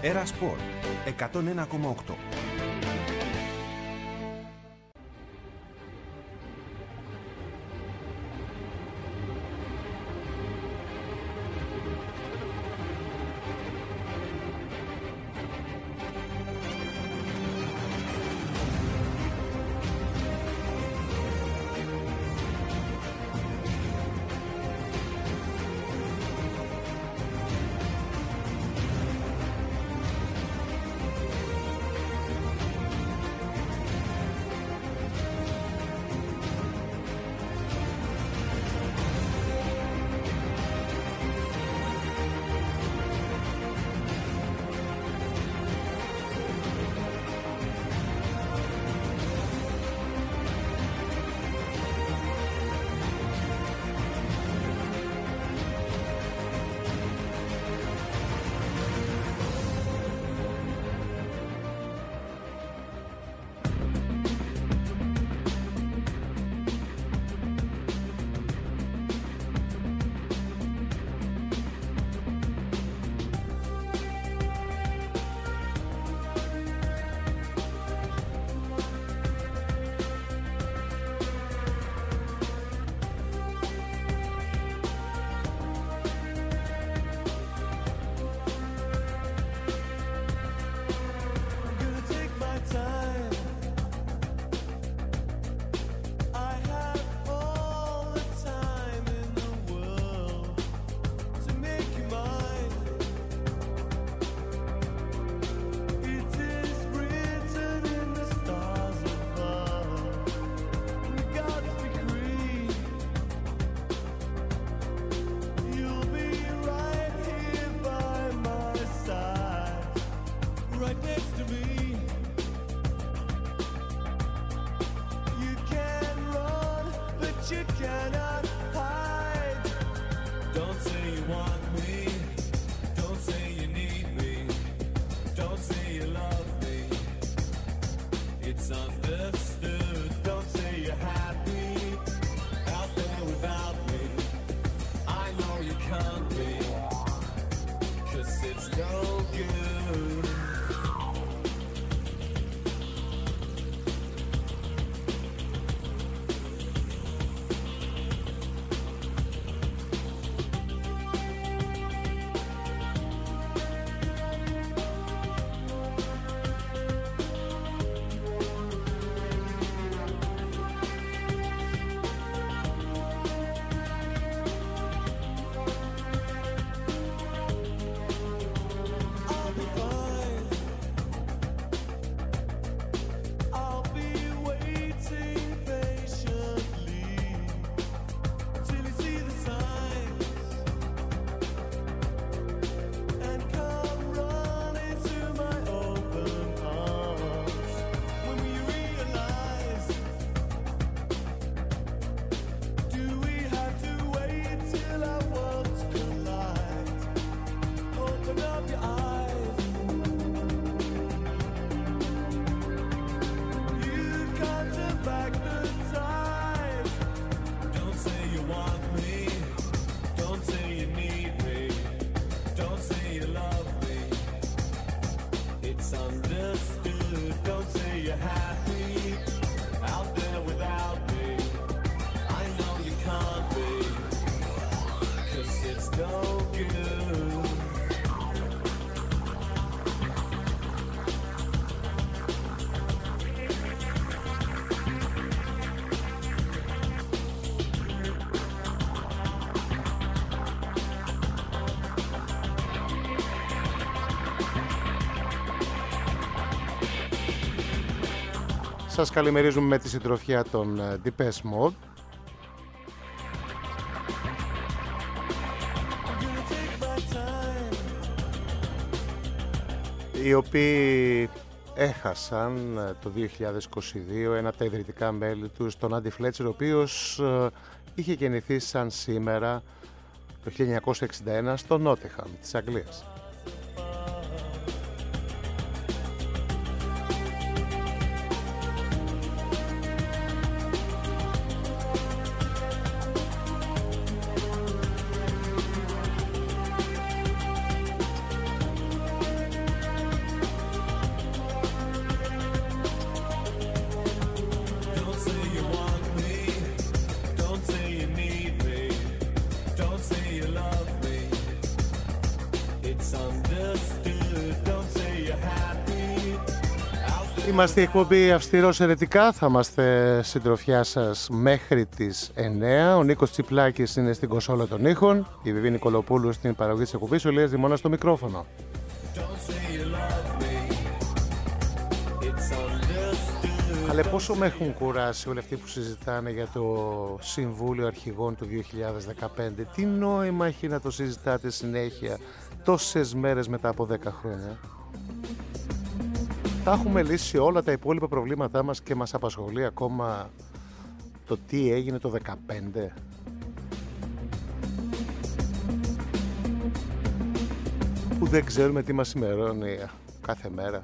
Έρα Σπορ 101,8. Σας καλημερίζουμε με τη συντροφιά των Depeche Mode. Οι οποίοι έχασαν το 2022 ένα από τα ιδρυτικά μέλη τους, τον Άντι Φλέτσερ, ο οποίος είχε γεννηθεί σαν σήμερα το 1961 στο Νότιχαμ της Αγγλίας. Είμαστε η εκπομπή Αυστηρός Ερετικά, θα είμαστε συντροφιά σας μέχρι τις 9. Ο Νίκος Τσιπλάκης είναι στην κονσόλα των ήχων, η Βιβί Νικολοπούλου στην παραγωγή της εκπομπής, ο Ηλίας Δημώνας στο μικρόφωνο. Αλλά πόσο με έχουν κουράσει όλοι αυτοί που συζητάνε για το Συμβούλιο Αρχηγών του 2015. Τι νόημα έχει να το συζητάτε συνέχεια τόσες μέρες μετά από 10 χρόνια. Θα έχουμε λύσει όλα τα υπόλοιπα προβλήματά μας και μας απασχολεί ακόμα το τι έγινε το 2015. Που δεν ξέρουμε τι μας ημερώνει κάθε μέρα.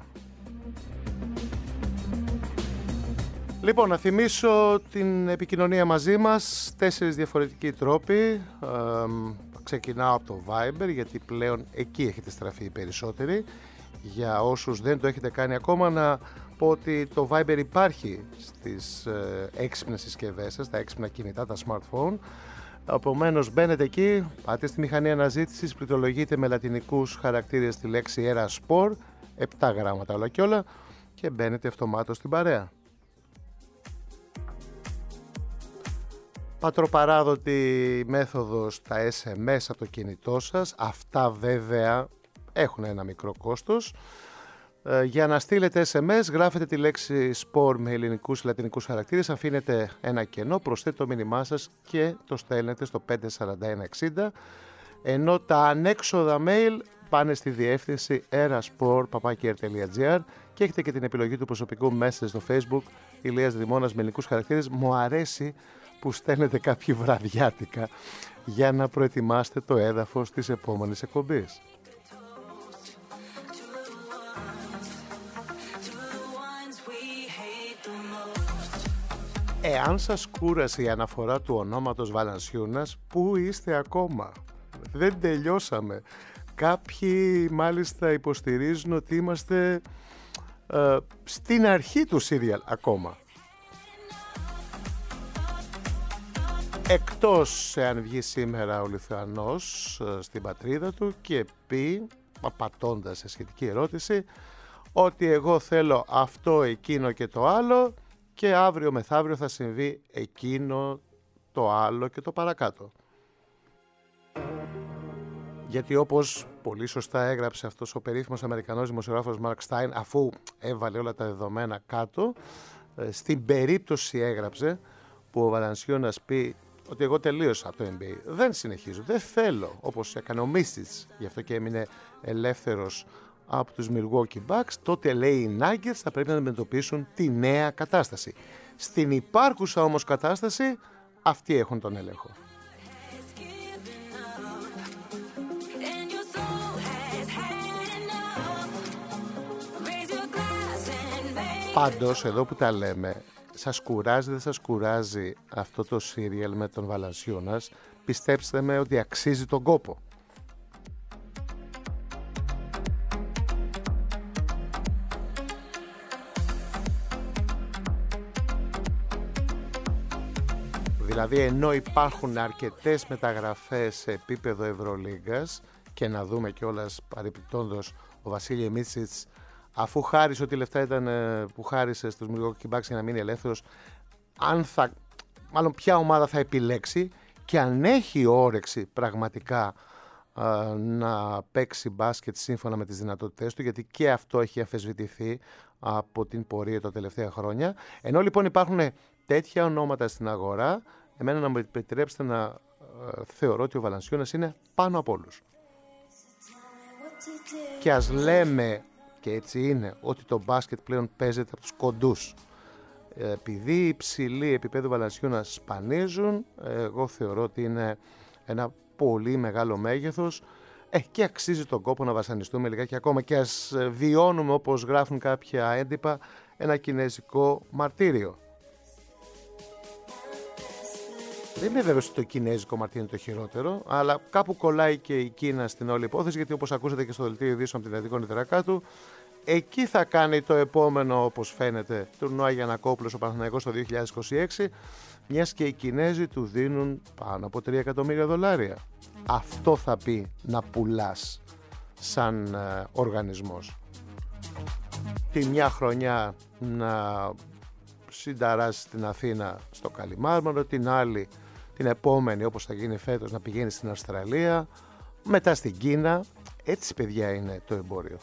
Λοιπόν, να θυμίσω την επικοινωνία μαζί μας, 4 διαφορετικοί τρόποι. Ξεκινάω από το Viber, γιατί πλέον εκεί έχετε στραφεί οι περισσότεροι. Για όσους δεν το έχετε κάνει ακόμα, να πω ότι το Viber υπάρχει στις έξυπνες συσκευές σας, τα έξυπνα κινητά, τα smartphone. Επομένως μπαίνετε εκεί, πάτε στη μηχανή αναζήτησης, πληκτρολογείτε με λατινικούς χαρακτήρες τη λέξη Eraspor, 7 γράμματα όλα και όλα, και μπαίνετε αυτομάτως στην παρέα. Πατροπαράδοτη μέθοδος τα SMS από το κινητό σας. Αυτά βέβαια έχουν ένα μικρό κόστος. Για να στείλετε SMS γράφετε τη λέξη sport με ελληνικούς ή λατινικούς χαρακτήρες, αφήνετε ένα κενό, προσθέτετε το μήνυμά σας και το στέλνετε στο 54160, ενώ τα ανέξοδα mail πάνε στη διεύθυνση erasport@r.gr και έχετε και την επιλογή του προσωπικού message στο Facebook, Ηλίας Δημώνας με ελληνικούς χαρακτήρες. Μου αρέσει που στέλνετε κάποιοι βραδιάτικα για να προετοιμάσετε το έδαφος της επόμενης εκπομπής. Εάν σας κούρασε η αναφορά του ονόματος Βαλανσιούνας, πού είστε ακόμα? Δεν τελειώσαμε. Κάποιοι μάλιστα υποστηρίζουν ότι είμαστε στην αρχή του serial ακόμα. Εκτός εάν βγει σήμερα ο Λιθουανός στην πατρίδα του και πει, απατώντας σε σχετική ερώτηση, ότι εγώ θέλω αυτό, εκείνο και το άλλο και αύριο μεθαύριο θα συμβεί εκείνο, το άλλο και το παρακάτω. Γιατί όπως πολύ σωστά έγραψε αυτός ο περίφημος Αμερικανός δημοσιογράφος Μαρκ Στάιν, αφού έβαλε όλα τα δεδομένα κάτω, στην περίπτωση έγραψε που ο Βαλανσιούνας πει ότι εγώ τελείωσα από το NBA, δεν συνεχίζω, δεν θέλω, όπως έκανε ο Μίσιτς, γι' αυτό και έμεινε ελεύθερος από τους Milwaukee Bucks, τότε λέει οι Nuggets θα πρέπει να αντιμετωπίσουν τη νέα κατάσταση. Στην υπάρχουσα όμως κατάσταση, αυτοί έχουν τον έλεγχο. Πάντως, εδώ που τα λέμε, σας κουράζει, δεν σας κουράζει αυτό το σύριαλ με τον Βαλανσιούνας? Πιστέψτε με ότι αξίζει τον κόπο. Δηλαδή, ενώ υπάρχουν αρκετές μεταγραφές σε επίπεδο Ευρωλίγκας, και να δούμε κιόλας παρεπιπτόντως ο Βασίλη Μίτσιτς, αφού χάρισε ό,τι λεφτά ήταν που χάρισε στους Milwaukee Bucks για να μείνει ελεύθερος, μάλλον ποια ομάδα θα επιλέξει και αν έχει όρεξη πραγματικά να παίξει μπάσκετ σύμφωνα με τις δυνατότητές του, γιατί και αυτό έχει αφισβητηθεί από την πορεία τα τελευταία χρόνια. Ενώ λοιπόν υπάρχουν τέτοια ονόματα στην αγορά, εμένα να μου επιτρέψετε να θεωρώ ότι ο Βαλανσιούνας είναι πάνω από όλους. Και ας λέμε, και έτσι είναι, ότι το μπάσκετ πλέον παίζεται από τους κοντούς. Επειδή οι υψηλοί επίπεδου Βαλανσιούνας σπανίζουν, εγώ θεωρώ ότι είναι ένα πολύ μεγάλο μέγεθος και αξίζει τον κόπο να βασανιστούμε λιγάκι ακόμα και ας βιώνουμε, όπως γράφουν κάποια έντυπα, ένα κινέζικο μαρτύριο. Δεν είμαι βέβαιος ότι το κινέζικο μαρτύριο είναι το χειρότερο, αλλά κάπου κολλάει και η Κίνα στην όλη υπόθεση, γιατί όπως ακούσατε και στο δελτίο ειδήσεων από την Δυτικό Νητερακάτου, εκεί θα κάνει το επόμενο, όπως φαίνεται, τουρνουά Γιαννακόπουλος ο Παναθηναϊκός το 2026, μιας και οι Κινέζοι του δίνουν πάνω από $3 εκατομμύρια. Αυτό θα πει να πουλάς σαν οργανισμός. τη μια χρονιά να συνταράσει στην Αθήνα στο Καλιμάρμαρο, την άλλη, την επόμενη όπως θα γίνει φέτος, να πηγαίνει στην Αυστραλία, μετά στην Κίνα. Έτσι παιδιά είναι το εμπόριο.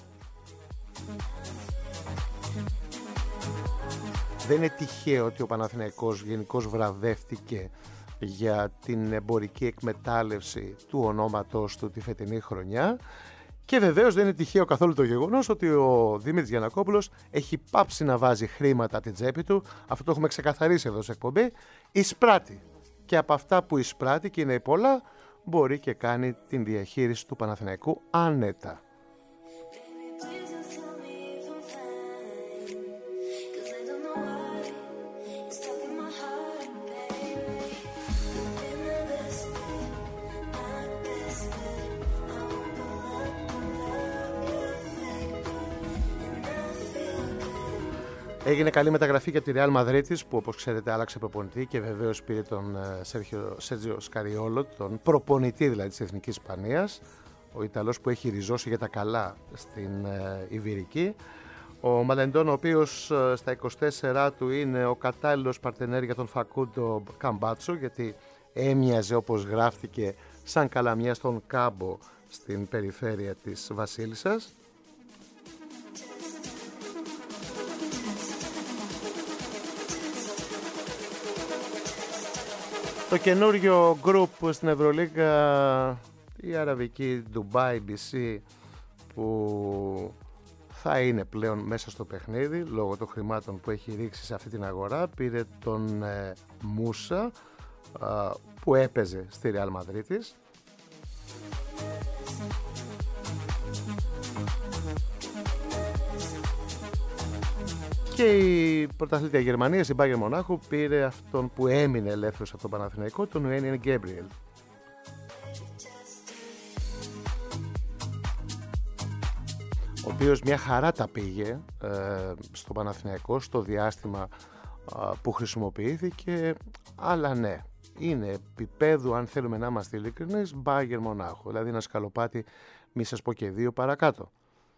Δεν είναι τυχαίο ότι ο Παναθηναϊκός γενικώς βραβεύτηκε για την εμπορική εκμετάλλευση του ονόματός του τη φετινή χρονιά. Και βεβαίως δεν είναι τυχαίο καθόλου το γεγονός ότι ο Δημήτρης Γιαννακόπουλος έχει πάψει να βάζει χρήματα από την τσέπη του. Αυτό το έχουμε ξεκαθαρίσει εδώ σε εκπομπή. Εισπράττει. Και από αυτά που εισπράττει, και είναι πολλά, μπορεί και κάνει την διαχείριση του Παναθηναϊκού άνετα. Έγινε καλή μεταγραφή για τη Real Μαδρίτης, που όπως ξέρετε άλλαξε προπονητή και βεβαίως πήρε τον Σέρτζιο Σκαριόλο, τον προπονητή δηλαδή της Εθνικής Ισπανίας, ο Ιταλός που έχει ριζώσει για τα καλά στην Ιβηρική. Ο Μαλεντών, ο οποίος στα 24 του είναι ο κατάλληλος παρτενέρ για τον Φακούντο Καμπάτσο, γιατί έμοιαζε, όπως γράφτηκε, σαν καλαμιά στον κάμπο στην περιφέρεια της Βασίλισσας. Το καινούριο group στην Ευρωλίγκα, η αραβική Dubai BC, που θα είναι πλέον μέσα στο παιχνίδι λόγω των χρημάτων που έχει ρίξει σε αυτή την αγορά, πήρε τον Μούσα που έπαιζε στη Real Μαδρίτης. Και η πρωταθλήτρια Γερμανίας, η Bayern Μονάχου, πήρε αυτόν που έμεινε ελεύθερος από τον Παναθηναϊκό, τον Ουένιεν Γκέμπριελ. Ο οποίος μια χαρά τα πήγε στο Παναθηναϊκό στο διάστημα που χρησιμοποιήθηκε, αλλά ναι, είναι επίπεδου, αν θέλουμε να είμαστε ειλικρινείς, Bayern Μονάχου, δηλαδή ένα σκαλοπάτι, μη σας πω και δύο παρακάτω.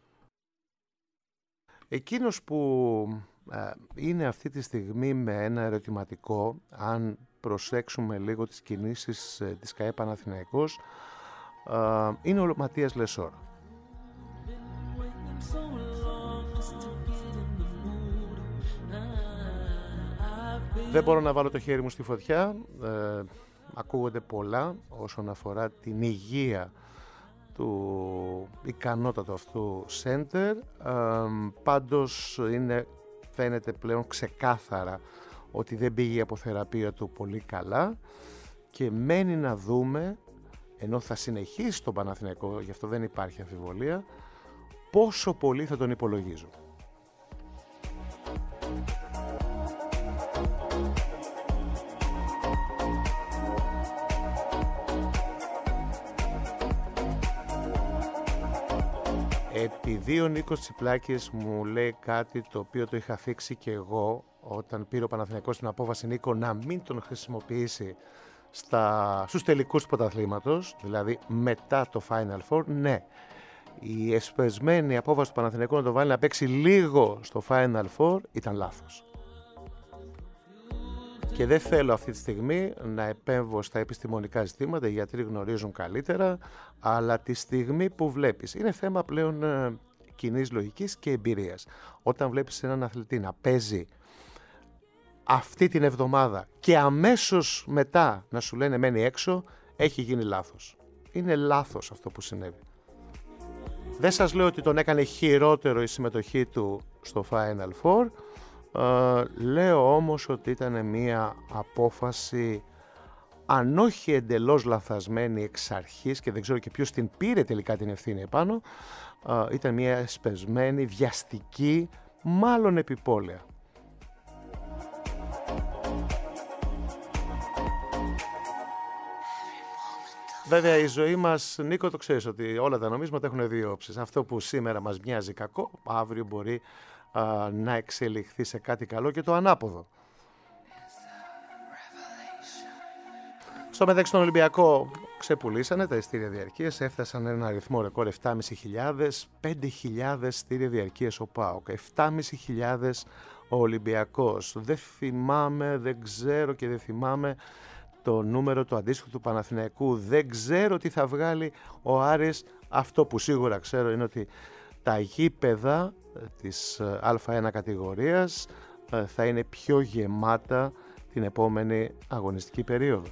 Εκείνος που είναι αυτή τη στιγμή με ένα ερωτηματικό, αν προσέξουμε λίγο τις κινήσεις της ΚΑΕ Παναθηναϊκός, είναι ο Ματίας Λεσόρ. Δεν μπορώ να βάλω το χέρι μου στη φωτιά, ακούγονται πολλά όσον αφορά την υγεία του ικανότατου αυτού σέντερ, πάντως φαίνεται πλέον ξεκάθαρα ότι δεν πήγε η αποθεραπεία του πολύ καλά και μένει να δούμε, ενώ θα συνεχίσει το Παναθηναϊκό, γι' αυτό δεν υπάρχει αμφιβολία, πόσο πολύ θα τον υπολογίζουν. Επειδή ο Νίκος Τσιπλάκης μου λέει κάτι το οποίο το είχα θίξει και εγώ όταν πήρε ο Παναθηναϊκός την απόφαση, Νίκο, να μην τον χρησιμοποιήσει στους τελικούς του πρωταθλήματος, δηλαδή μετά το Final Four, ναι, η εσπεσμένη απόφαση του Παναθηναϊκού να τον βάλει να παίξει λίγο στο Final Four ήταν λάθος. Και δεν θέλω αυτή τη στιγμή να επέμβω στα επιστημονικά ζητήματα, οι γιατροί γνωρίζουν καλύτερα, αλλά τη στιγμή που βλέπεις, είναι θέμα πλέον κοινής λογικής και εμπειρίας. Όταν βλέπεις έναν αθλητή να παίζει αυτή την εβδομάδα και αμέσως μετά να σου λένε μένει έξω, έχει γίνει λάθος. Είναι λάθος αυτό που συνέβη. Δεν σας λέω ότι τον έκανε χειρότερο η συμμετοχή του στο Final Four, λέω όμως ότι ήταν μια απόφαση, αν όχι εντελώς λανθασμένη εξ αρχής, και δεν ξέρω και ποιος την πήρε τελικά την ευθύνη επάνω, ήταν μια εσπεσμένη, βιαστική, μάλλον επιπόλαια. Βέβαια η ζωή μας, Νίκο, το ξέρεις ότι όλα τα νομίσματα έχουν δύο όψεις. Αυτό που σήμερα μας μοιάζει κακό, αύριο μπορεί να εξελιχθεί σε κάτι καλό, και το ανάποδο. Στο μεταξύ, τον Ολυμπιακό ξεπουλήσανε τα ειστήρια διαρκείας, έφτασαν ένα αριθμό ρεκόρ 7.500, 5.000 ειστήρια διαρκείας ο ΠΑΟΚ, 7.500 ο Ολυμπιακός. Δεν ξέρω και δεν θυμάμαι το νούμερο το αντίστοιχο του Παναθηναϊκού, δεν ξέρω τι θα βγάλει ο Άρης. Αυτό που σίγουρα ξέρω είναι ότι τα γήπεδα της Α1 κατηγορίας θα είναι πιο γεμάτα την επόμενη αγωνιστική περίοδο.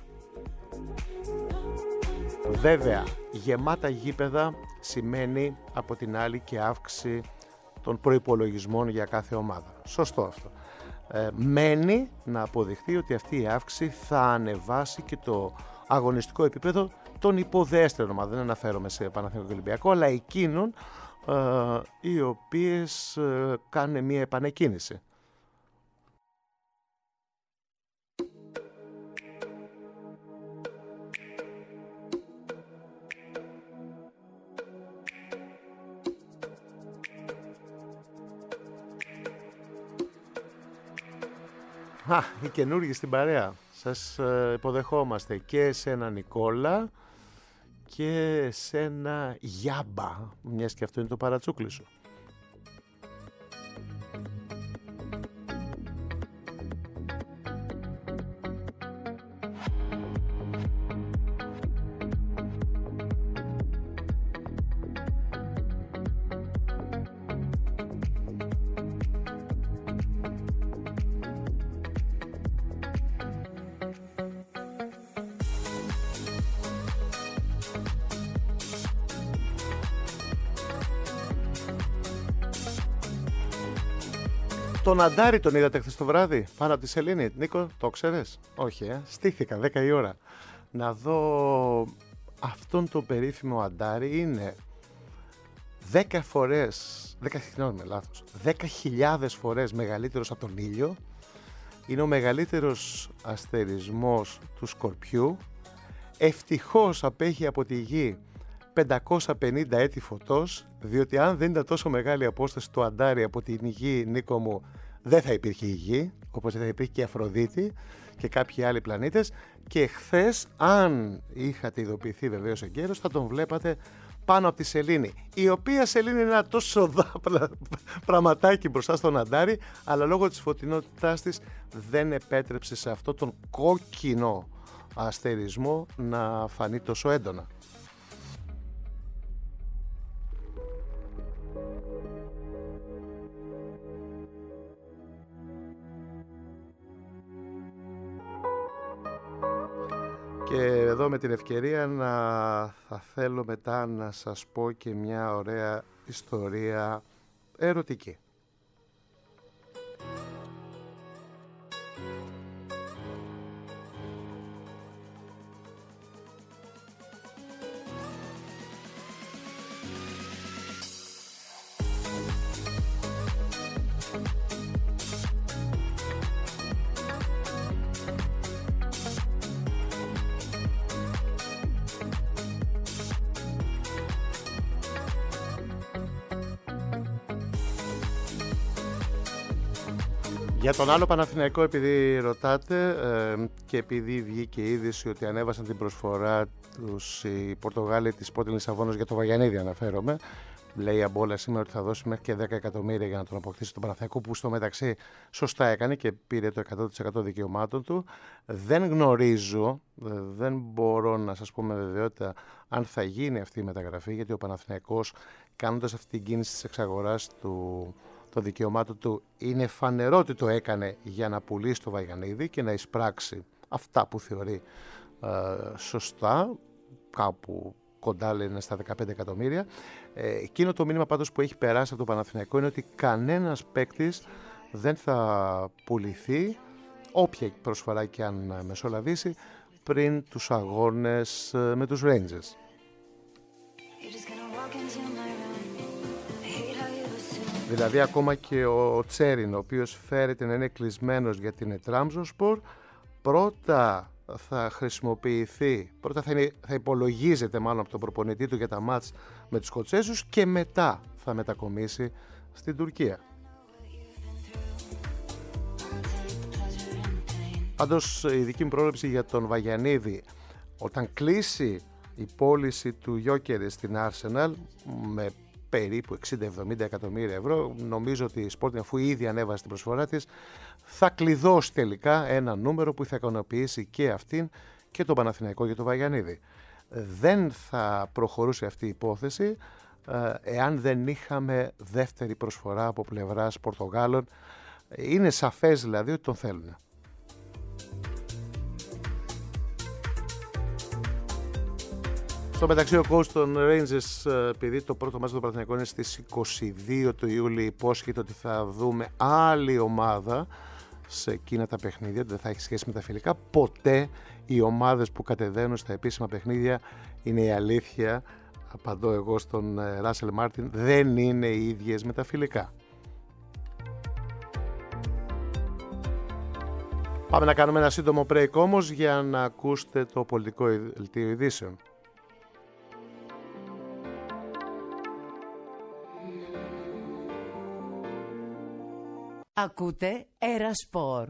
Βέβαια, γεμάτα γήπεδα σημαίνει από την άλλη και αύξηση των προϋπολογισμών για κάθε ομάδα. Σωστό αυτό. Μένει να αποδειχθεί ότι αυτή η αύξηση θα ανεβάσει και το αγωνιστικό επίπεδο των υποδέστερων ομάδων. Δεν αναφέρομαι σε Παναθηναϊκό και Ολυμπιακό, αλλά εκείνων οι οποίες κάνουν μια επανεκκίνηση. Οι καινούργοι στην παρέα. Σας υποδεχόμαστε και εσένα Νικόλα και εσένα Γιάμπα, μιας και αυτό είναι το παρατσούκλι σου. Τον Αντάρη τον είδατε χθες το βράδυ πάνω από τη σελήνη? Νίκο, το ξέρεις? Όχι, στήθηκα 10 η ώρα να δω αυτόν τον περίφημο Αντάρη. Είναι 10 φορές, 10.000 φορές μεγαλύτερος από τον ήλιο. Είναι ο μεγαλύτερος αστερισμός του Σκορπιού. Ευτυχώς απέχει από τη γη 550 έτη φωτός, διότι αν δεν ήταν τόσο μεγάλη απόσταση του Αντάρη από την γη, Νίκο μου, δεν θα υπήρχε η γη, όπως δεν θα υπήρχε και η Αφροδίτη και κάποιοι άλλοι πλανήτες. Και χθες, αν είχατε ειδοποιηθεί βεβαίως εγκαίρως, θα τον βλέπατε πάνω από τη σελήνη, η οποία σελήνη είναι ένα τόσο πραγματάκι μπροστά στον Αντάρη, αλλά λόγω της φωτεινότητάς της δεν επέτρεψε σε αυτό τον κόκκινο αστερισμό να φανεί τόσο έντονα. Και εδώ με την ευκαιρία θα θέλω μετά να σας πω και μια ωραία ιστορία ερωτική. Για τον άλλο Παναθηναϊκό, επειδή ρωτάτε και επειδή βγήκε η είδηση ότι ανέβασαν την προσφορά τους οι Πορτογάλοι της Sporting Λισαβόνος για το Βαγιανίδη, αναφέρομαι. Λέει η Αμπόλα σήμερα ότι θα δώσει μέχρι και 10 εκατομμύρια για να τον αποκτήσει τον Παναθηναϊκό, που στο μεταξύ σωστά έκανε και πήρε το 100% δικαιωμάτων του. Δεν γνωρίζω, δεν μπορώ να σας πω με βεβαιότητα αν θα γίνει αυτή η μεταγραφή, γιατί ο Παναθηναϊκός, κάνοντας αυτή την κίνηση της εξαγοράς των δικαιωμάτων του, είναι φανερό ότι το έκανε για να πουλήσει το Βαγιανίδη και να εισπράξει αυτά που θεωρεί σωστά, κάπου κοντά λένε στα 15 εκατομμύρια. Εκείνο το μήνυμα πάντως που έχει περάσει από το Παναθηναϊκό είναι ότι κανένας παίκτης δεν θα πουληθεί, όποια προσφορά και αν μεσολαβήσει, πριν τους αγώνες με τους Rangers. Δηλαδή ακόμα και ο Τσέριν, ο οποίος φέρεται να είναι κλεισμένος για την Τραμζονσπορ, πρώτα θα χρησιμοποιηθεί, πρώτα θα υπολογίζεται μάλλον από τον προπονητή του για τα μάτς με τους Σκοτσέζους και μετά θα μετακομίσει στην Τουρκία. Πάντως η δική μου πρόβλεψη για τον Βαγιανίδη, όταν κλείσει η πώληση του Γιόκερ στην Arsenal με περίπου 60-70 εκατομμύρια ευρώ. Νομίζω ότι η Sporting, αφού ήδη ανέβασε την προσφορά της, θα κλειδώσει τελικά ένα νούμερο που θα ικανοποιήσει και αυτήν και τον Παναθηναϊκό και τον Βαγιανίδη. Δεν θα προχωρούσε αυτή η υπόθεση εάν δεν είχαμε δεύτερη προσφορά από πλευράς Πορτογάλων. Είναι σαφές δηλαδή ότι τον θέλουν. Στο μεταξύ, ο coach των Rangers, επειδή το πρώτο μάτς του Παναθηναϊκού είναι στις 22 του Ιούλη, υπόσχεται ότι θα δούμε άλλη ομάδα σε εκείνα τα παιχνίδια, δεν θα έχει σχέση με τα φιλικά. Ποτέ οι ομάδες που κατεβαίνουν στα επίσημα παιχνίδια, είναι η αλήθεια, απαντώ εγώ στον Ράσελ Μάρτιν, δεν είναι οι ίδιες με τα φιλικά. Πάμε να κάνουμε ένα σύντομο break όμως για να ακούσετε το πολιτικό δελτίο ειδήσεων. Ακούτε Ερασπορ.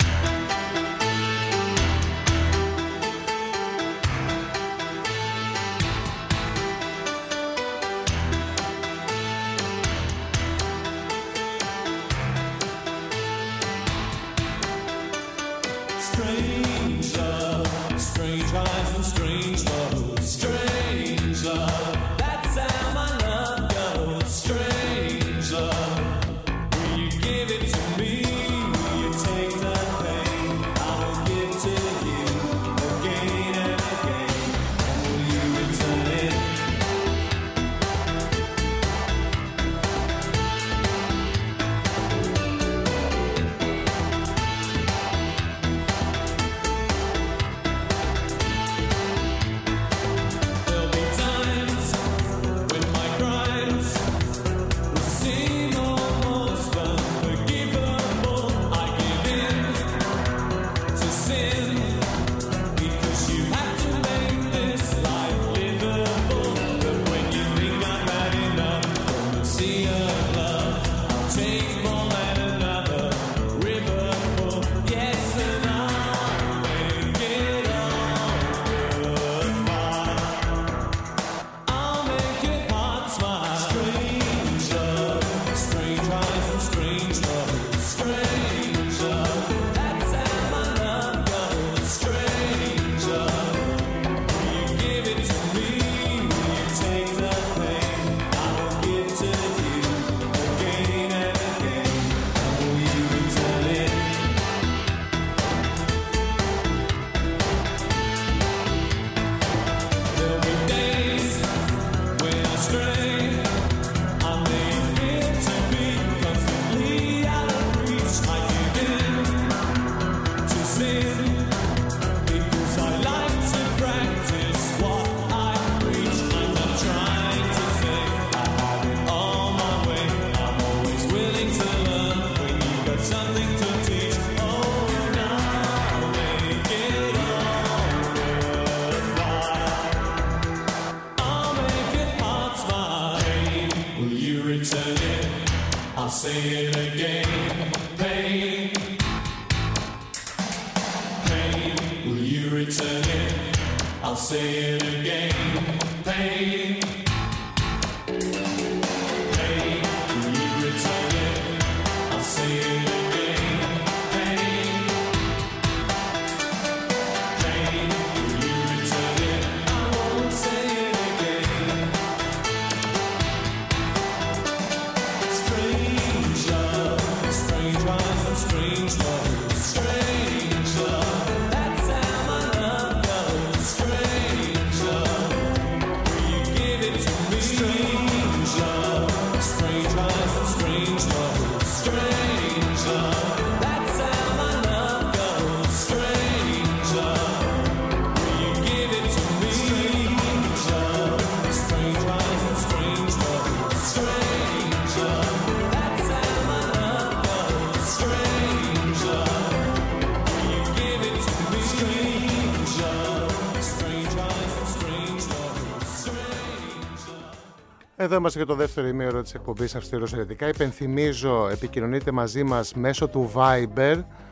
Εδώ είμαστε για το δεύτερο ημίωρο της εκπομπής Αυστηρός Ερετικά. Υπενθυμίζω, επικοινωνείτε μαζί μας μέσω του Viber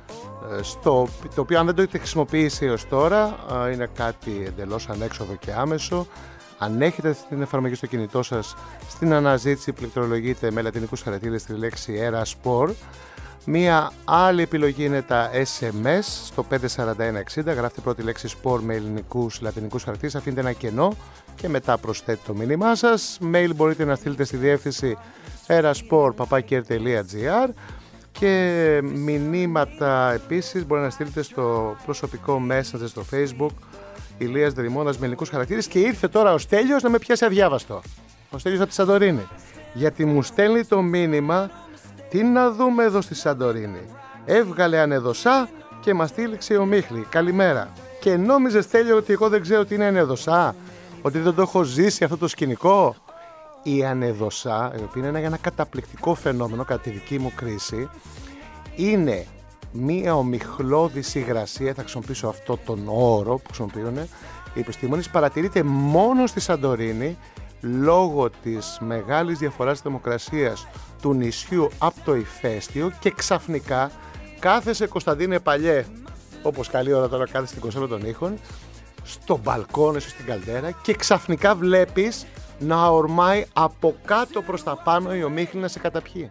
το οποίο αν δεν το έχετε χρησιμοποιήσει έως τώρα είναι κάτι εντελώς ανέξοδο και άμεσο. Αν έχετε την εφαρμογή στο κινητό σας, στην αναζήτηση πληκτρολογείτε με λατινικούς χαρακτήρες τη λέξη Erasport. Μία άλλη επιλογή είναι τα SMS στο 54160. Γράφτε πρώτη λέξη sport με ελληνικούς λατινικούς χαρακτήρες, αφήνετε ένα κενό και μετά προσθέτει το μήνυμά σας. Mail μπορείτε να στείλετε στη διεύθυνση erasport@kr.gr και μηνύματα επίσης μπορεί να στείλετε στο προσωπικό messenger στο Facebook Ηλίας Δρυμώνας με ελληνικούς χαρακτήρες. Και ήρθε τώρα ο Στέλιος να με πιάσει αδιάβαστο. Ο Στέλιος από τη Σαντορίνη, γιατί μου στέλνει το μήνυμα τι να δούμε εδώ στη Σαντορίνη. Έβγαλε ανεδοσά και μας τύλιξε ο Μίχλη. Καλημέρα. Και νόμιζε, Στέλιο, ότι εγώ δεν ξέρω τι είναι ανεδοσά, ότι δεν το έχω ζήσει αυτό το σκηνικό. Η ανεδοσά, η οποία είναι ένα καταπληκτικό φαινόμενο κατά τη δική μου κρίση, είναι μία ομιχλώδης υγρασία, θα χρησιμοποιήσω αυτό τον όρο που χρησιμοποιούν οι επιστήμονες, παρατηρείται μόνο στη Σαντορίνη λόγω της μεγάλης διαφοράς της θερμοκρασίας του νησιού από το ηφαίστειο και ξαφνικά κάθεσαι, Κωνσταντίνε Παλιέ, όπως καλή ώρα τώρα κάθεσαι στην κονσόλα των ήχων, στο μπαλκόνι σου στην καλτέρα και ξαφνικά βλέπεις να ορμάει από κάτω προς τα πάνω η ομίχλη να σε καταπιεί.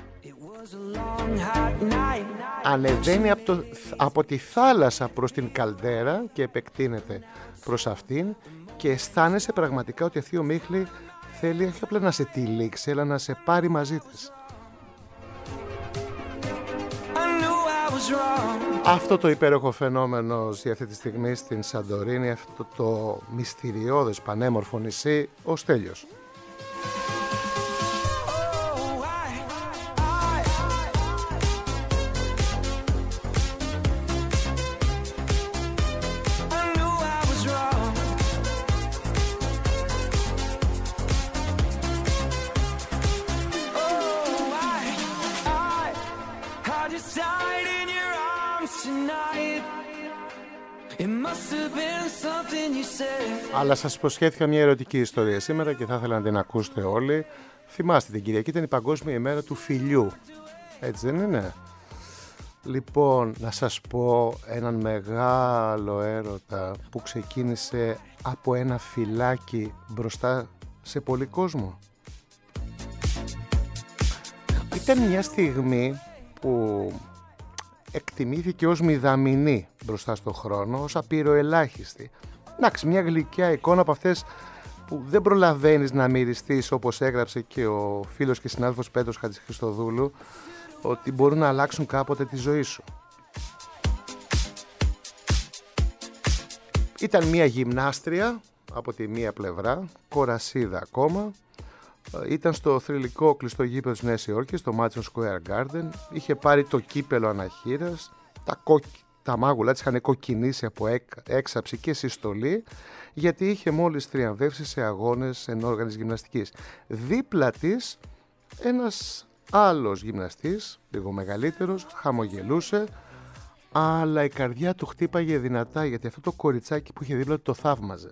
Ανεβαίνει από τη θάλασσα προς την καλτέρα και επεκτείνεται προς αυτήν και αισθάνεσαι πραγματικά ότι αυτή η ομίχλη θέλει όχι απλά να σε τυλίξει, αλλά να σε πάρει μαζί της. Αυτό το υπέροχο φαινόμενο ζει αυτή τη στιγμή στην Σαντορίνη, αυτό το μυστηριώδες πανέμορφο νησί, ο Στέλιος. Αλλά σας υποσχέθηκα μια ερωτική ιστορία σήμερα και θα ήθελα να την ακούσετε όλοι. Θυμάστε, την Κυριακή ήταν η Παγκόσμια ημέρα του φιλιού. Έτσι δεν είναι? Λοιπόν, να σας πω έναν μεγάλο έρωτα που ξεκίνησε από ένα φυλάκι μπροστά σε πολύ κόσμο. Ήταν μια στιγμή που εκτιμήθηκε ως μηδαμινή μπροστά στον χρόνο, ως απειροελάχιστη. Εντάξει, μια γλυκιά εικόνα από αυτές που δεν προλαβαίνεις να μυριστείς, όπως έγραψε και ο φίλος και συνάδελφος Πέτρος Χατζηχριστοδούλου, ότι μπορούν να αλλάξουν κάποτε τη ζωή σου. Ήταν μια γυμνάστρια από τη μία πλευρά, κορασίδα ακόμα, ήταν στο θρυλικό κλειστό γήπεδο της Νέας Υόρκης, στο Madison Square Garden, είχε πάρει το κύπελο αναχείρας, τα μάγουλα της είχαν κοκκινήσει από έξαψη και συστολή, γιατί είχε μόλις θριαμβεύσει σε αγώνες ενόργανης γυμναστικής. Δίπλα της ένας άλλος γυμναστής, λίγο μεγαλύτερος, χαμογελούσε, αλλά η καρδιά του χτύπαγε δυνατά, γιατί αυτό το κοριτσάκι που είχε δίπλα του το θαύμαζε.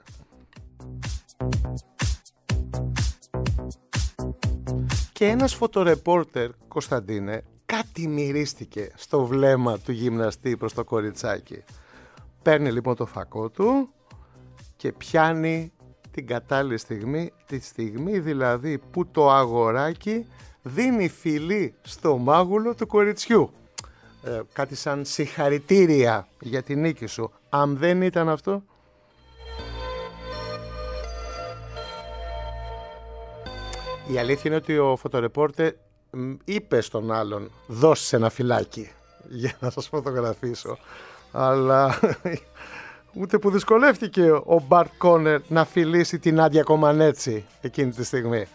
Και ένας φωτορεπόρτερ, Κωνσταντίνε, κάτι μυρίστηκε στο βλέμμα του γυμναστή προς το κοριτσάκι. Παίρνει λοιπόν το φακό του και πιάνει την κατάλληλη στιγμή, τη στιγμή δηλαδή που το αγοράκι δίνει φιλί στο μάγουλο του κοριτσιού. Κάτι σαν συγχαρητήρια για την νίκη σου. Αν δεν ήταν αυτό... Η αλήθεια είναι ότι ο φωτορεπόρτερ είπε στον άλλον δώσε ένα φυλάκι για να σας φωτογραφίσω, αλλά ούτε που δυσκολεύτηκε ο Μπαρτ Κόνερ να φιλήσει την Άντια Κομανέτσι εκείνη τη στιγμή.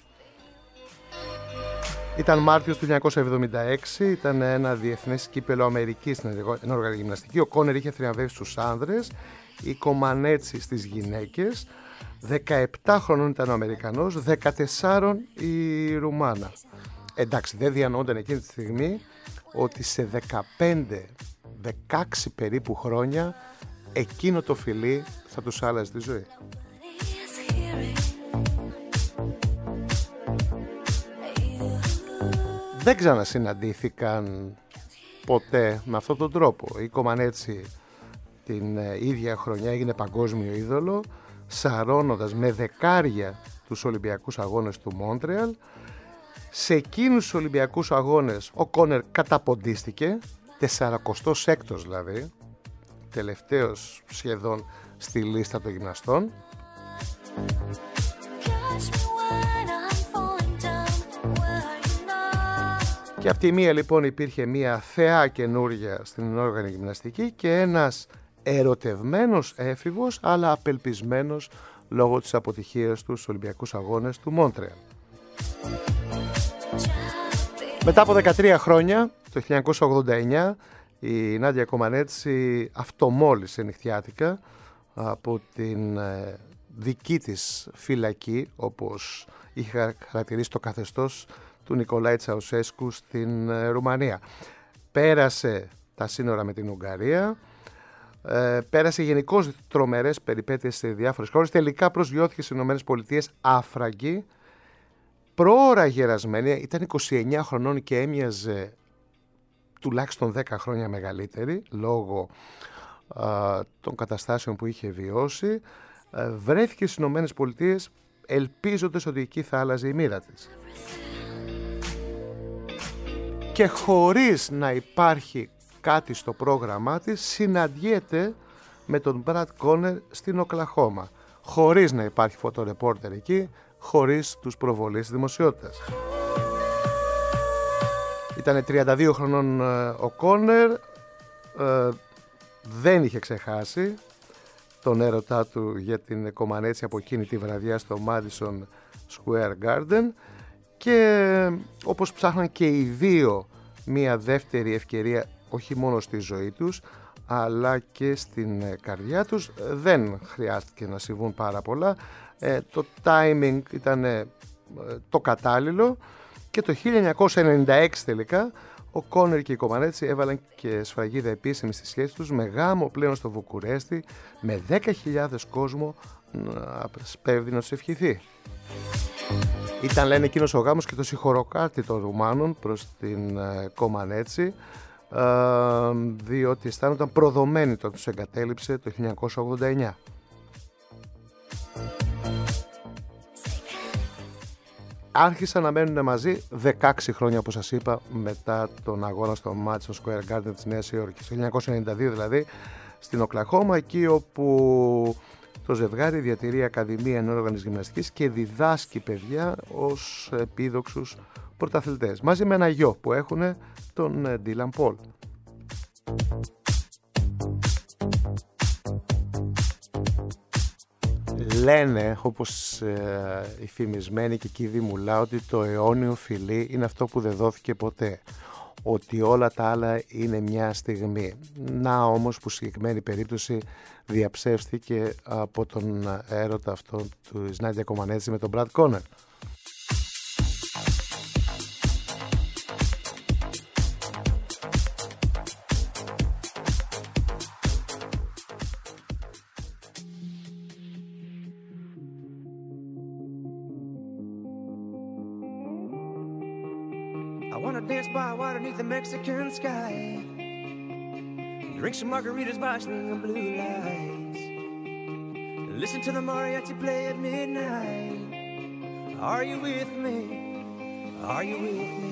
Ήταν Μάρτιος του 1976, ήταν ένα διεθνές κύπελο Αμερικής στην ενόργανη γυμναστική. Ο Κόνερ είχε θριαμβεύσει στους άνδρες, η Κομανέτσι στις γυναίκες. 17 χρονών ήταν ο Αμερικανός, 14 η Ρουμάνα. Εντάξει, δεν διανοούνταν εκείνη τη στιγμή ότι σε 15-16 περίπου χρόνια εκείνο το φιλί θα τους άλλαζε τη ζωή. Δεν ξανασυναντήθηκαν ποτέ με αυτόν τον τρόπο. Η Κομανέτσι την ίδια χρονιά έγινε παγκόσμιο είδωλο, σαρώνοντας με δεκάρια τους Ολυμπιακούς Αγώνες του Μόντρεαλ. Σε εκείνους τους Ολυμπιακούς Αγώνες ο Κόνερ καταποντίστηκε, 46ος δηλαδή, τελευταίος σχεδόν στη λίστα των γυμναστών. Και από τη μία λοιπόν υπήρχε μία θεά καινούρια στην όργανη γυμναστική και ένας ερωτευμένος έφηβος αλλά απελπισμένος λόγω της αποτυχίας του στους Ολυμπιακούς Αγώνες του Μόντρεαλ. Μετά από 13 χρόνια, το 1989, η Νάντια Κομανέτσι αυτομόλυσε νυχτιάτικα από την δική της φυλακή, όπως είχε χαρακτηρίσει το καθεστώς του Νικολάη Τσαουσέσκου στην Ρουμανία. Πέρασε τα σύνορα με την Ουγγαρία, πέρασε γενικώς τρομερές περιπέτειες σε διάφορες χώρες, τελικά προσγειώθηκε στις ΗΠΑ άφραγγη, προώρα γερασμένη, ήταν 29 χρονών και έμοιαζε τουλάχιστον 10 χρόνια μεγαλύτερη λόγω των καταστάσεων που είχε βιώσει. Βρέθηκε στις ΗΠΑ ελπίζοντας ότι εκεί θα άλλαζε η μοίρα της. Και χωρίς να υπάρχει κάτι στο πρόγραμμά της, συναντιέται με τον Μπραντ Κόνερ στην Οκλαχώμα, χωρίς να υπάρχει φωτορεπόρτερ εκεί, χωρίς τους προβολείς της δημοσιότητας. Ήτανε 32 χρονών ο Κόνερ, δεν είχε ξεχάσει τον έρωτά του για την Κομανέτσι από εκείνη τη βραδιά στο Madison Square Garden και όπως ψάχναν και οι δύο μία δεύτερη ευκαιρία όχι μόνο στη ζωή τους αλλά και στην καρδιά τους, δεν χρειάστηκε να συμβούν πάρα πολλά. Το timing ήταν το κατάλληλο και το 1996 τελικά ο Κόνερ και η Κομανέτσι έβαλαν και σφραγίδα επίσημη στη σχέση τους με γάμο πλέον στο Βουκουρέστι με 10.000 κόσμο να σπέβδει να τους ευχηθεί. Ήταν, λένε, εκείνος ο γάμος και το συγχωροκάρτη των Ρουμάνων προς την Κομανέτσι, διότι αισθάνονταν προδομένοι όταν τους εγκατέλειψε το 1989. Άρχισαν να μένουν μαζί 16 χρόνια, όπως σας είπα, μετά τον αγώνα στο Madison Square Garden της Νέας Υόρκης, το 1992 δηλαδή, στην Οκλαχώμα, εκεί όπου το ζευγάρι διατηρεί Ακαδημία Ενόργανης Γυμναστικής και διδάσκει παιδιά ως επίδοξους πρωταθλητές, μαζί με ένα γιο που έχουν, τον Ντίλαν Πολ. Λένε, όπως οι φημισμένοι και εκεί Δημουλά, ότι το αιώνιο φιλί είναι αυτό που δεν δόθηκε ποτέ, ότι όλα τα άλλα είναι μια στιγμή. Να όμως που συγκεκριμένη περίπτωση διαψεύστηκε από τον έρωτα αυτό του Νάντια Κομανέτσι με τον Μπραντ Κόνερ. I wanna dance by water beneath the Mexican sky, drink some margaritas by swinging blue lights, listen to the mariachi play at midnight. Are you with me? Are you with me?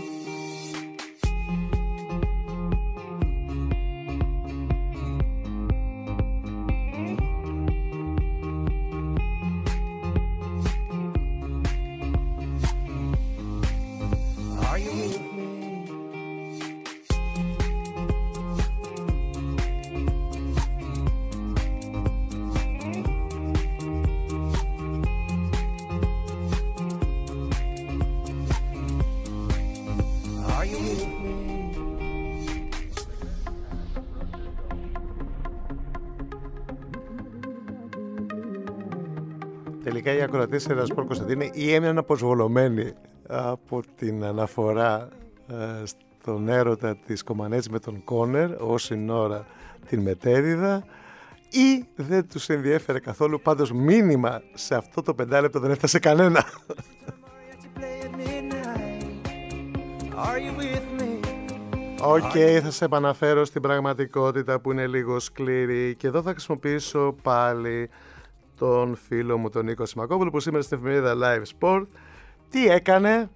Τελικά οι ακροατές σε Ερασπορ Κωνσταντίνε ή έμειναν αποσβολωμένοι από την αναφορά στον έρωτα της Κομανέτσι με τον Κόνερ όσην ώρα την μετέριδα, ή δεν τους ενδιέφερε καθόλου. Πάντως μήνυμα σε αυτό το 5 λεπτό δεν έφτασε κανένα. Θα σε επαναφέρω στην πραγματικότητα που είναι λίγο σκληρή και εδώ θα χρησιμοποιήσω πάλι τον φίλο μου τον Νίκο Σιμακόπουλο που σήμερα στην εφημερίδα Live Sport τι έκανε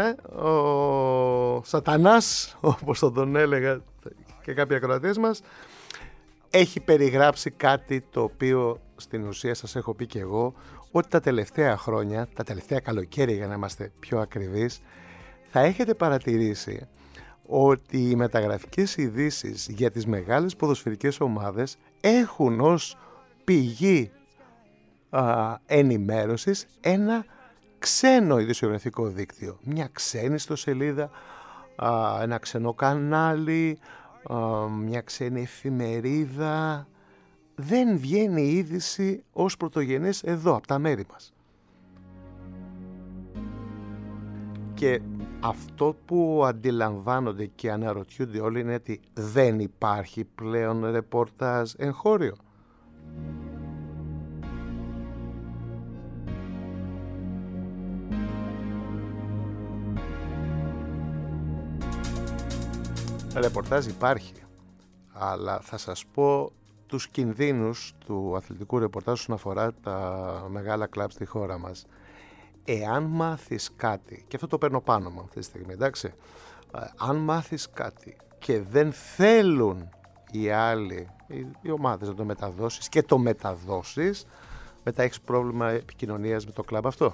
ο Σατανάς, όπως τον έλεγα και κάποιοι ακροατές μας, έχει περιγράψει κάτι το οποίο στην ουσία σας έχω πει και εγώ, ότι τα τελευταία χρόνια, τα τελευταία καλοκαίρια για να είμαστε πιο ακριβείς, θα έχετε παρατηρήσει ότι οι μεταγραφικές ειδήσεις για τις μεγάλες ποδοσφαιρικές ομάδες έχουν ως πηγή ενημέρωσης ένα ξένο ειδησιογραφικό δίκτυο, μια ξένη ιστοσελίδα, ένα ξένο κανάλι, μια ξένη εφημερίδα. Δεν βγαίνει η είδηση ως πρωτογενής εδώ, από τα μέρη μας. Και αυτό που αντιλαμβάνονται και αναρωτιούνται όλοι είναι ότι δεν υπάρχει πλέον ρεπορτάζ εγχώριο. Ρεπορτάζ υπάρχει, αλλά θα σας πω τους κινδύνους του αθλητικού ρεπορτάζ όσον αφορά τα μεγάλα κλαμπ στη χώρα μας. Εάν μάθεις κάτι, και αυτό το παίρνω πάνω μου αυτή τη στιγμή, εντάξει, αν μάθεις κάτι και δεν θέλουν οι άλλοι, οι ομάδες να το μεταδώσεις και το μεταδώσεις, μετά έχεις πρόβλημα επικοινωνίας με το κλαμπ αυτό.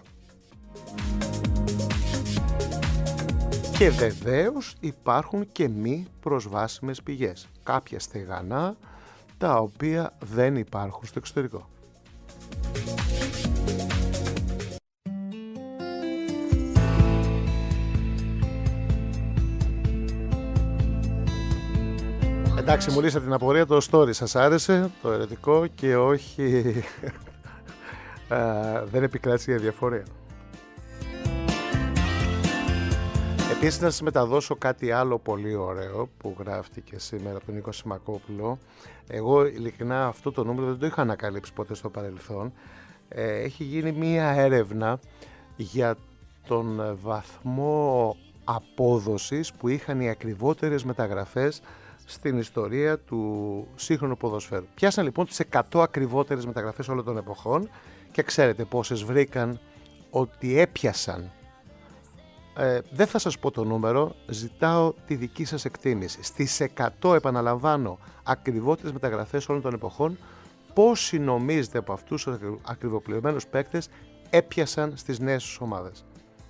Και βεβαίως υπάρχουν και μη προσβάσιμες πηγές, κάποια στεγανά τα οποία δεν υπάρχουν στο εξωτερικό. Εντάξει, μου λύσατε την απορία, το story σας άρεσε, το ερετικό και όχι, δεν επικράτησε η αδιαφορία. Επίσης να σας μεταδώσω κάτι άλλο πολύ ωραίο που γράφτηκε σήμερα από τον Νίκο Σιμακόπουλο. Εγώ ειλικρινά αυτό το νούμερο δεν το είχα ανακαλύψει ποτέ στο παρελθόν. Έχει γίνει μία έρευνα για τον βαθμό απόδοσης που είχαν οι ακριβότερες μεταγραφές στην ιστορία του σύγχρονου ποδοσφαίρου. Πιάσαν λοιπόν τις 100 ακριβότερες μεταγραφές όλων των εποχών και ξέρετε πόσες βρήκαν ότι έπιασαν. Δεν θα σας πω το νούμερο, ζητάω τη δική σας εκτίμηση. Στις 100, επαναλαμβάνω, ακριβότερες μεταγραφές όλων των εποχών, πόσοι νομίζετε από αυτούς τους ακριβοπληρωμένους παίκτες έπιασαν στις νέες τους ομάδες?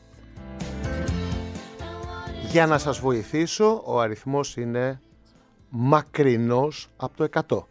Για να σας βοηθήσω, ο αριθμός είναι μακρινός από το 100.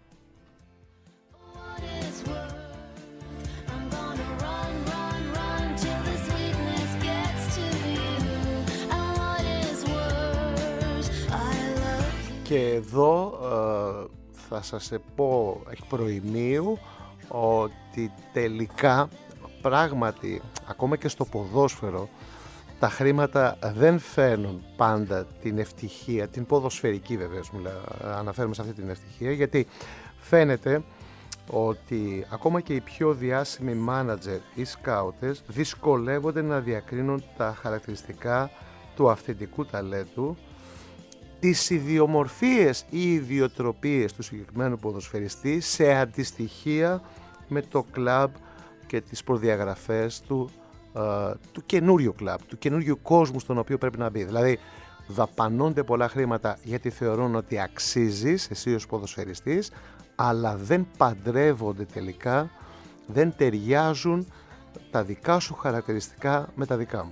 Και εδώ θα σας πω εκ προημίου ότι τελικά πράγματι ακόμα και στο ποδόσφαιρο τα χρήματα δεν φέρνουν πάντα την ευτυχία, την ποδοσφαιρική βεβαίως αναφέρουμε σε αυτή την ευτυχία, γιατί φαίνεται ότι ακόμα και οι πιο διάσημοι μάνατζερ ή σκάουτες δυσκολεύονται να διακρίνουν τα χαρακτηριστικά του αυθεντικού ταλέντου, τις ιδιομορφίες ή ιδιοτροπίες του συγκεκριμένου ποδοσφαιριστή σε αντιστοιχεία με το κλαμπ και τις προδιαγραφές του καινούριου κλαμπ, του καινούριου κόσμου στον οποίο πρέπει να μπει. Δηλαδή δαπανώνται πολλά χρήματα γιατί θεωρούν ότι αξίζεις εσύ ως ποδοσφαιριστής, αλλά δεν παντρεύονται τελικά, δεν ταιριάζουν τα δικά σου χαρακτηριστικά με τα δικά μου.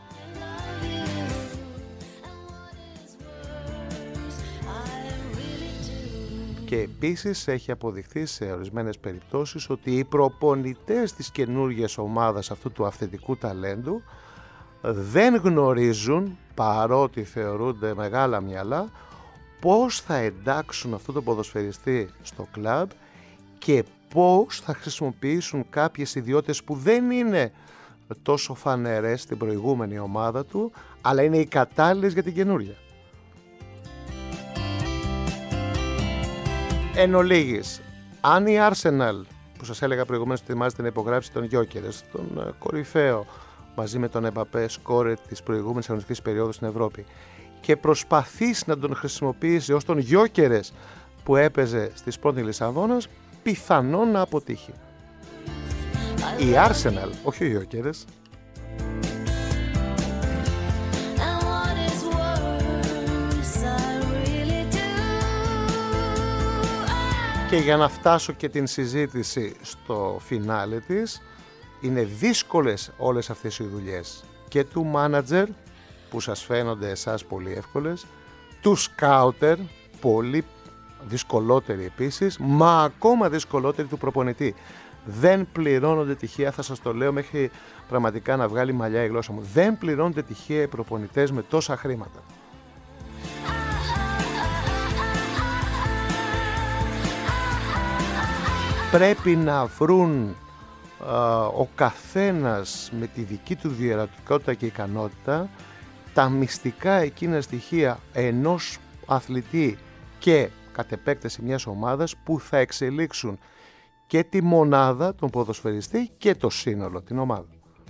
Και επίσης έχει αποδειχθεί σε ορισμένες περιπτώσεις ότι οι προπονητές της καινούργιας ομάδας αυτού του αυθεντικού ταλέντου δεν γνωρίζουν, παρότι θεωρούνται μεγάλα μυαλά, πώς θα εντάξουν αυτό το ποδοσφαιριστή στο κλαμπ και πώς θα χρησιμοποιήσουν κάποιες ιδιότητες που δεν είναι τόσο φανερές στην προηγούμενη ομάδα του, αλλά είναι οι κατάλληλες για την καινούργια. Εν ολίγης, αν η Arsenal, που σας έλεγα προηγουμένως ότι θυμάστε να υπογράψει τον Gyökeres, τον κορυφαίο μαζί με τον Mbappé σκόρερ της προηγούμενης αγωνιστικής περίοδου στην Ευρώπη, και προσπαθήσει να τον χρησιμοποιήσει ως τον Γιόκερες που έπαιζε στη Sporting Λισαβόνας, πιθανόν να αποτύχει. Η Arsenal, όχι ο Γιόκερες. Και για να φτάσω και την συζήτηση στο φινάλε της, είναι δύσκολες όλες αυτές οι δουλειές και του μάνατζερ που σας φαίνονται εσάς πολύ εύκολες, του σκάουτερ πολύ δυσκολότεροι επίσης, μα ακόμα δυσκολότεροι του προπονητή. Δεν πληρώνονται τυχαία, θα σας το λέω μέχρι πραγματικά να βγάλει μαλλιά η γλώσσα μου, δεν πληρώνονται τυχαία οι προπονητές με τόσα χρήματα. Πρέπει να βρουν ο καθένας με τη δική του διαρατικότητα και ικανότητα τα μυστικά εκείνα στοιχεία ενός αθλητή και κατ' επέκταση μιας ομάδας που θα εξελίξουν και τη μονάδα, τον ποδοσφαιριστή και το σύνολο, την ομάδα.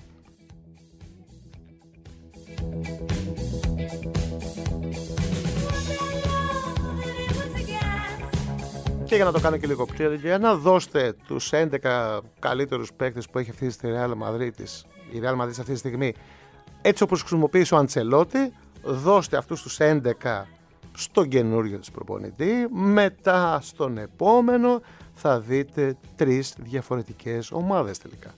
Και για να το κάνω και λίγο πιο, για να δώστε τους 11 καλύτερους παίκτες που έχει αυτή στη Real Madrid, η Real Madrid αυτή τη στιγμή, έτσι όπως χρησιμοποίησε ο Αντσελότη, δώστε αυτούς τους 11 στον καινούριο της προπονητή, μετά στον επόμενο θα δείτε 3 διαφορετικές ομάδες τελικά.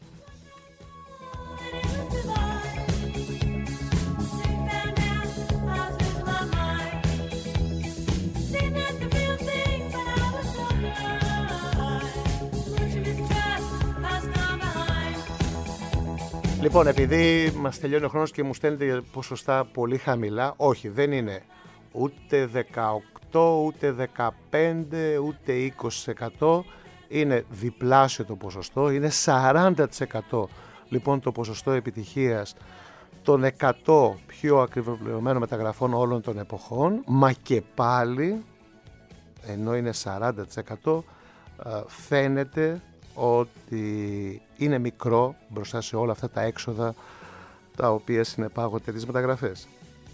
Λοιπόν, επειδή μας τελειώνει ο χρόνος και μου στέλνετε ποσοστά πολύ χαμηλά, όχι, δεν είναι ούτε 18, ούτε 15, ούτε 20%, είναι διπλάσιο το ποσοστό, είναι 40% λοιπόν το ποσοστό επιτυχίας των 100 πιο ακριβοπληρωμένων μεταγραφών όλων των εποχών, μα και πάλι, ενώ είναι 40%, φαίνεται ότι είναι μικρό μπροστά σε όλα αυτά τα έξοδα τα οποία συνεπάγονται τις μεταγραφές.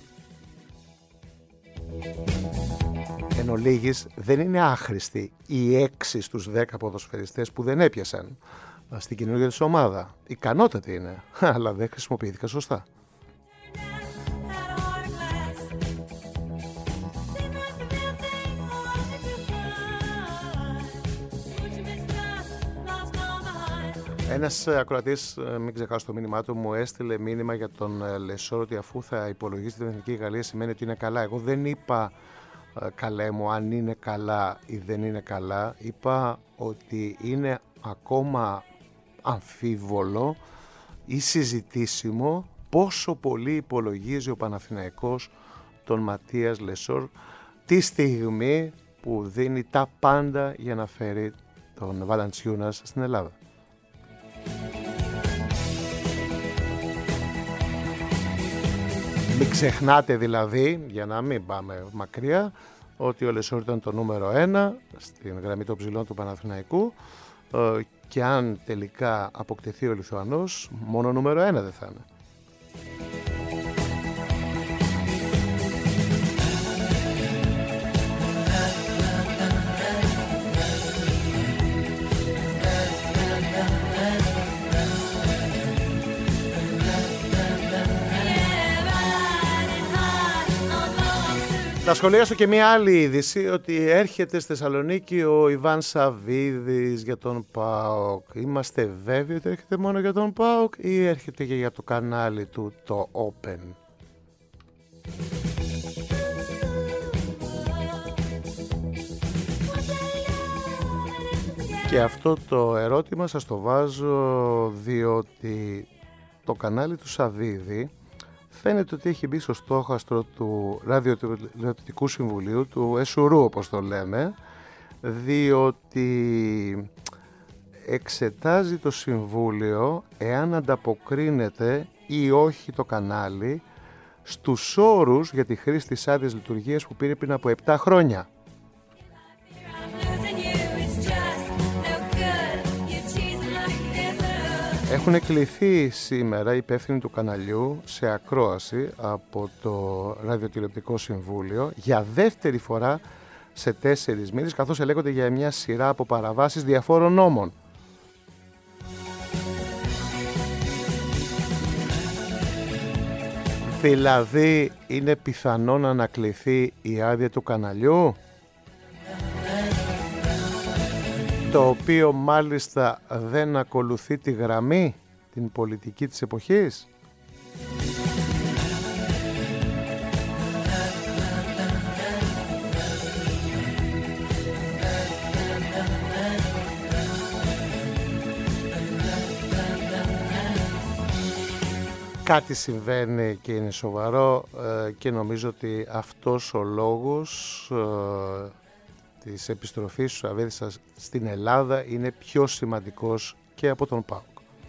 Εν ολίγης, δεν είναι άχρηστοι οι 6 στους 10 ποδοσφαιριστές που δεν έπιασαν στην καινούργια της ομάδα. Ικανότατοι είναι, αλλά δεν χρησιμοποιήθηκαν σωστά. Ένας ακροατής, μην ξεχάσω το μήνυμά του, μου έστειλε μήνυμα για τον Λεσόρ ότι αφού θα υπολογίσει την Εθνική Γαλλία σημαίνει ότι είναι καλά. Εγώ δεν είπα, καλέ μου, αν είναι καλά ή δεν είναι καλά. Είπα ότι είναι ακόμα αμφίβολο ή συζητήσιμο πόσο πολύ υπολογίζει ο Παναθηναϊκός τον Ματίας Λεσόρ τη στιγμή που δίνει τα πάντα για να φέρει τον Βαλαντσιούνας στην Ελλάδα. Μην ξεχνάτε δηλαδή, για να μην πάμε μακριά, ότι ο Λεσόρ ήταν το νούμερο 1 στην γραμμή των ψηλών του Παναθηναϊκού και αν τελικά αποκτηθεί ο Λιθουανός, μόνο νούμερο 1 δεν θα είναι. Να σχολιάσω και μια άλλη είδηση, ότι έρχεται στη Θεσσαλονίκη ο Ιβάν Σαββίδης για τον ΠΑΟΚ. Είμαστε βέβαιοι ότι έρχεται μόνο για τον ΠΑΟΚ ή έρχεται και για το κανάλι του, το Open? Και αυτό το ερώτημα σας το βάζω διότι το κανάλι του Σαββίδη φαίνεται ότι έχει μπει στο στόχαστρο του Ραδιοτηλεοπτικού Συμβουλίου, του ΕΣΟΥΡΟΥ όπως το λέμε, διότι εξετάζει το Συμβούλιο εάν ανταποκρίνεται ή όχι το κανάλι στους όρους για τη χρήση της άδειας λειτουργίας που πήρε πριν από 7 χρόνια. Έχουν κληθεί σήμερα οι υπεύθυνοι του καναλιού σε ακρόαση από το Ραδιοτηλεοπτικό Συμβούλιο για δεύτερη φορά σε 4 μήνες, καθώς ελέγχονται για μια σειρά από παραβάσεις διαφόρων νόμων. Δηλαδή, είναι πιθανό να ανακληθεί η άδεια του καναλιού, το οποίο μάλιστα δεν ακολουθεί τη γραμμή, την πολιτική της εποχής. Κάτι συμβαίνει και είναι σοβαρό και νομίζω ότι αυτός ο λόγος της επιστροφής του Σαββίδη στην Ελλάδα είναι πιο σημαντικός και από τον ΠΑΟΚ.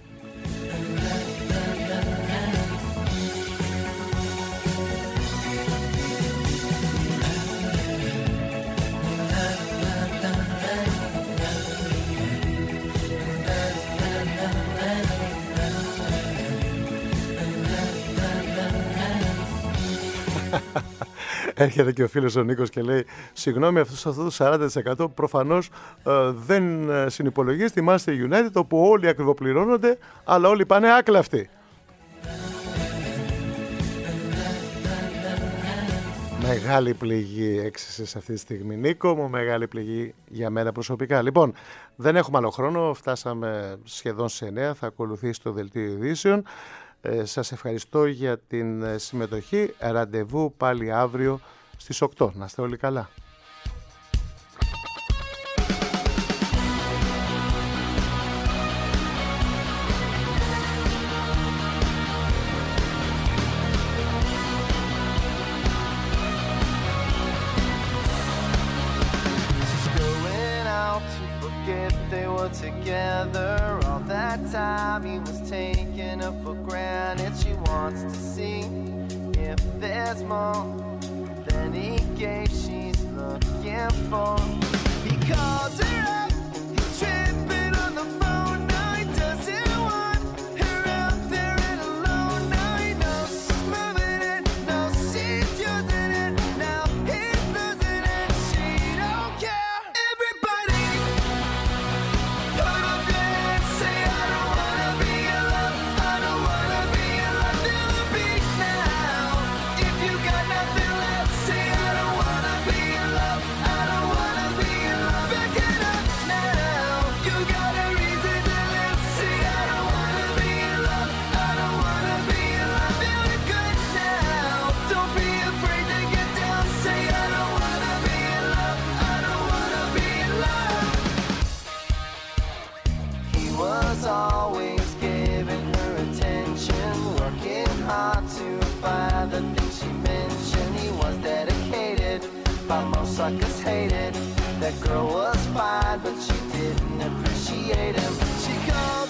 Έρχεται και ο φίλος ο Νίκος και λέει: συγγνώμη, αυτό το 40% προφανώς δεν συνυπολογίζει τη Manchester United, όπου όλοι ακριβοπληρώνονται, αλλά όλοι πάνε άκλαυτοι. Μεγάλη πληγή έξισες αυτή τη στιγμή, Νίκο μου, μεγάλη πληγή για μένα προσωπικά. Λοιπόν, δεν έχουμε άλλο χρόνο, φτάσαμε σχεδόν σε 9, θα ακολουθήσει το δελτίο ειδήσεων. Σας ευχαριστώ για την συμμετοχή. Ραντεβού πάλι αύριο στις 8. Να είστε όλοι καλά. Together all that time he was taking up for granted. She wants to see if there's more than he gave. She's looking for. He calls her up, he's tripping on the phone. Now he doesn't want her out there and alone. Now he knows she's moving it, knows she's using it. Now he's losing it, she don't care. Everybody always giving her attention, working hard to buy the things she mentioned. He was dedicated, but most suckers hated. That girl was fine, but she didn't appreciate him. She called